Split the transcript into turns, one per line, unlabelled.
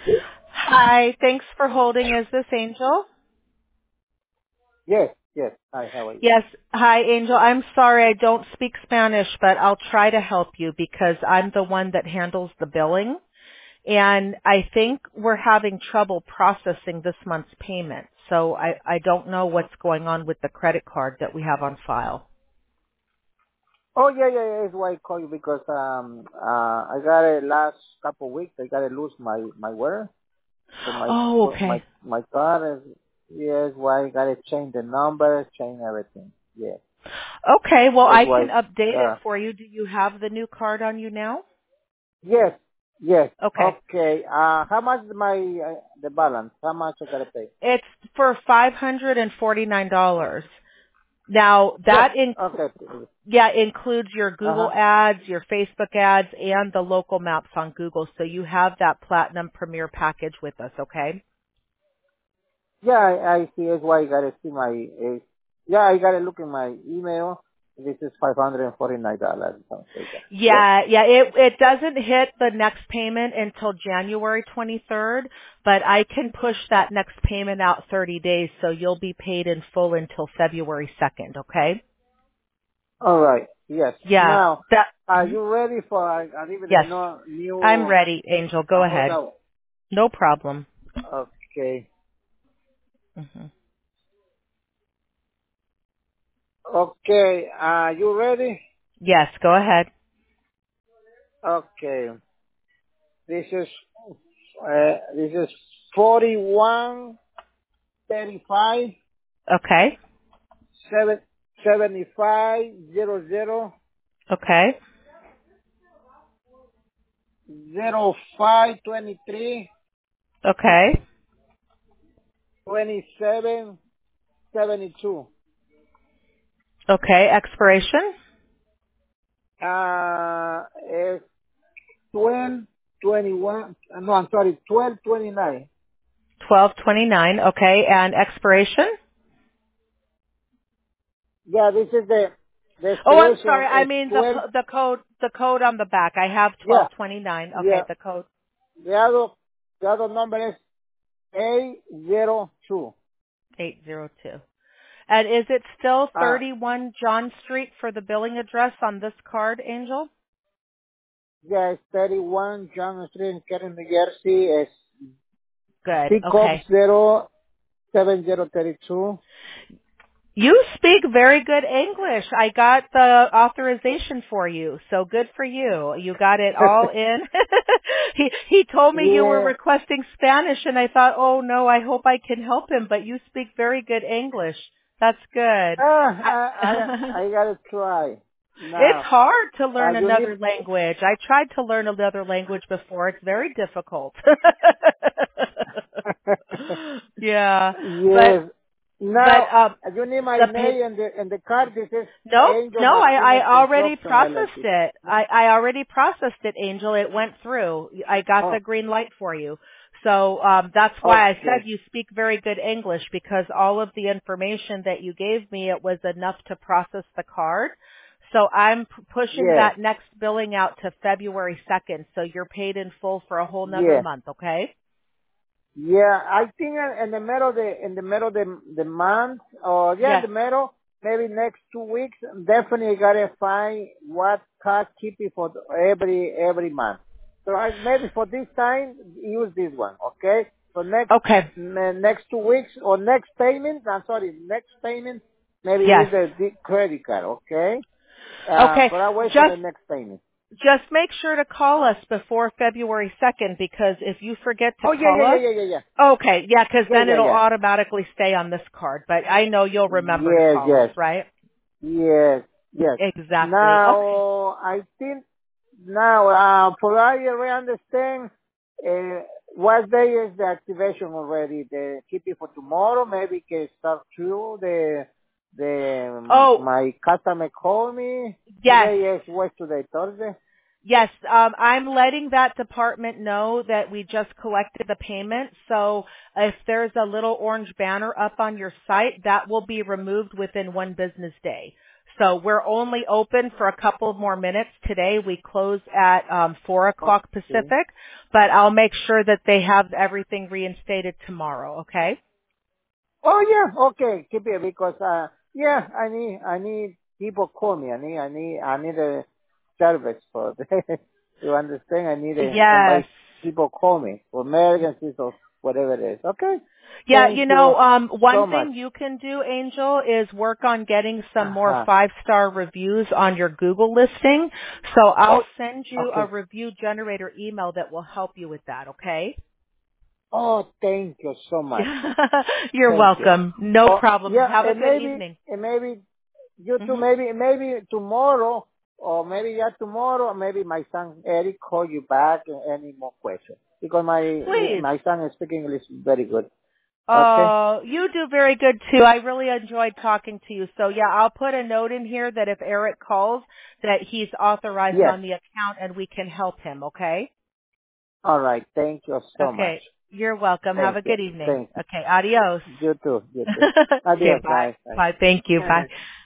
Hi, thanks for holding. Is this Angel?
Yes, yes. Hi, how are you?
Yes. Hi, Angel. I'm sorry I don't speak Spanish, but I'll try to help you because I'm the one that handles the billing. And I think we're having trouble processing this month's payment. So I don't know what's going on with the credit card that we have on file.
Oh, yeah. That's why I call you because I got it last couple of weeks. I got to lose my wire. So
Oh, okay.
my car is, yes, why I got to change the number, change everything. Yeah.
Okay, well
That's
I can
why,
update it for you. Do you have the new card on you now?
yes, yes.
Okay.
Okay. How much the balance? How much I got to pay?
It's for $549. Now
Yes.
that
Okay.
includes your Google
Uh-huh.
ads, your Facebook ads, and the local maps on Google. So you have that Platinum Premier package with us, okay?
Yeah, I see. That's why I got to see yeah, I got to look in my email. This is $549. Something like that. Yeah.
It doesn't hit the next payment until January 23rd, but I can push that next payment out 30 days so you'll be paid in full until February 2nd, okay?
All right. Yes.
Yeah,
Now,
that,
are
mhm.
you ready for a little bit
Yes,
no,
I'm
new,
ready, Angel. Go
hold
ahead.
on.
No problem.
Okay.
hmm
Okay. Are you ready?
Yes, go ahead.
Okay. This is 4135
Okay,
7500
okay,
0523
okay.
2772.
Okay, expiration?
It's 1221. No, I'm sorry, 1229.
1229, okay, and expiration?
Yeah, this is the
Oh, I'm sorry.
expiration
I
is
mean
12.
the code on the back. I have
Yeah,
1229. Okay,
yeah.
the code
The other number is 802.
802. And is it still
Uh,
31 John Street for the billing address on this card, Angel?
yeah, it's 31 John Street in Karen, New Jersey. It's
Good.
pickup
Okay.
07032.
You speak very good English. I got the authorization for you, so good for you. You got it all in. He told me you were
Yeah.
requesting Spanish, and I thought, oh no, I hope I can help him. But you speak very good English. That's good.
I gotta try.
It's
Now,
hard to learn
you need,
another language. I tried to learn another language before. It's very difficult. Yeah, but
yes.
but
Now, you need my
the pay.
name and the card. This is
Nope,
Angel
no, I
Martinez
already
Construction
processed
LLC.
it.
No?
I already processed it, Angel. It went through. I got
Oh,
the green light for you. So that's why I said
okay.
you speak very good English because all of the information that you gave me, it was enough to process the card. So I'm pushing
Yes.
that next billing out to February 2nd. So you're paid in full for a whole nother
Yeah.
month, okay?
Yeah. I think in the month, or yeah, in
Yes.
the middle, maybe next 2 weeks, definitely gotta find what card keep it for every month. So maybe for this time, use this one, okay? So
Okay.
next 2 weeks or next payment, next payment, maybe
Yes.
use the credit card, okay?
Okay.
But I'll wait for
Just
the next payment.
Just make sure to call us before February 2nd because if you forget to
Oh,
call us,
yeah.
okay, yeah, because
Yeah,
then
yeah,
it'll
yeah.
automatically stay on this card. But I know you'll remember to
Yes,
call us,
yes.
right?
Yes, yes.
Exactly. Okay.
Now, I think, now, for I really understand, what day is the activation already? The keep it for tomorrow, maybe can start through
Oh,
my customer call me.
yes.
Today is, what's today, Thursday?
Yes, I'm letting that department know that we just collected the payment. So if there's a little orange banner up on your site, that will be removed within one business day. So we're only open for a couple of more minutes today. We close at 4 o'clock Pacific, but I'll make sure that they have everything reinstated tomorrow, okay?
Oh yeah, okay, keep it because yeah, I need people call me. I need a service for you understand? I need
Yes.
somebody people call me for emergencies or whatever it is. Okay.
Yeah,
Thank you
one
so much.
thing you can do, Angel, is work on getting some more
Uh-huh.
5-star reviews on your Google listing. So
Oh,
I'll send you a
okay.
review generator email that will help you with that, okay?
Oh, thank you so much.
You're
Thank you.
welcome. No
Oh,
problem.
yeah,
Have a good evening.
and maybe you too,
Hmm.
maybe tomorrow, or maybe tomorrow, maybe my son Eric call you back and any more questions because
Please.
my son is speaking English very good. Okay.
Oh, you do very good too. I really enjoyed talking to you. So yeah, I'll put a note in here that if Eric calls, that he's authorized
Yes.
on the account and we can help him, okay?
All right. Thank you so much.
Okay. You're welcome. Have
Thank
a
you.
good evening.
Thank you.
Okay. Adios.
You too. You too.
Okay.
Adios.
Bye.
Bye. Bye.
Bye. Thank you. Bye.